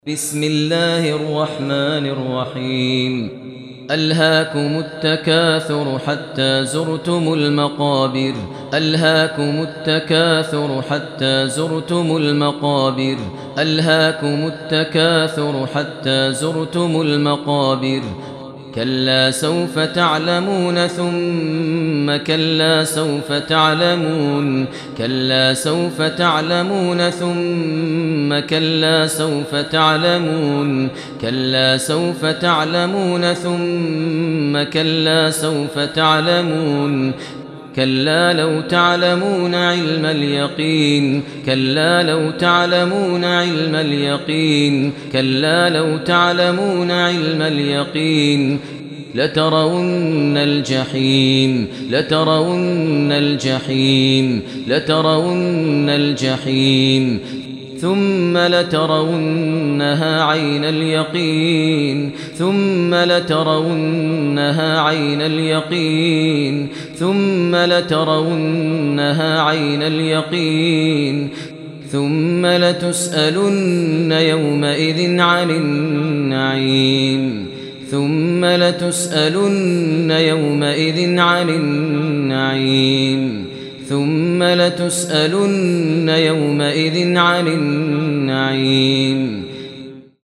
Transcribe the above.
بسم الله الرحمن الرحيم ألهاكم التكاثر حتى زرتم المقابر ألهاكم التكاثر حتى زرتم المقابر ألهاكم التكاثر حتى زرتم المقابر كلا سوف تعلمون ثم كلا سوف تعلمون كلا سوف تعلمون ثم كلا سوف تعلمون كلا سوف تعلمون ثم كلا سوف تعلمون كلا لو تعلمون علم اليقين كلا لو تعلمون علم اليقين كلا لو تعلمون علم اليقين لترون الجحيم لترون الجحيم لترون الجحيم ثم لترونها عين اليقين ثم لترونها عين اليقين ثم لترونها عين اليقين ثم لتسألن يومئذ عن النعيم ثم لتسألن يومئذ عن النعيم ثم لتسألن يومئذ عن النعيم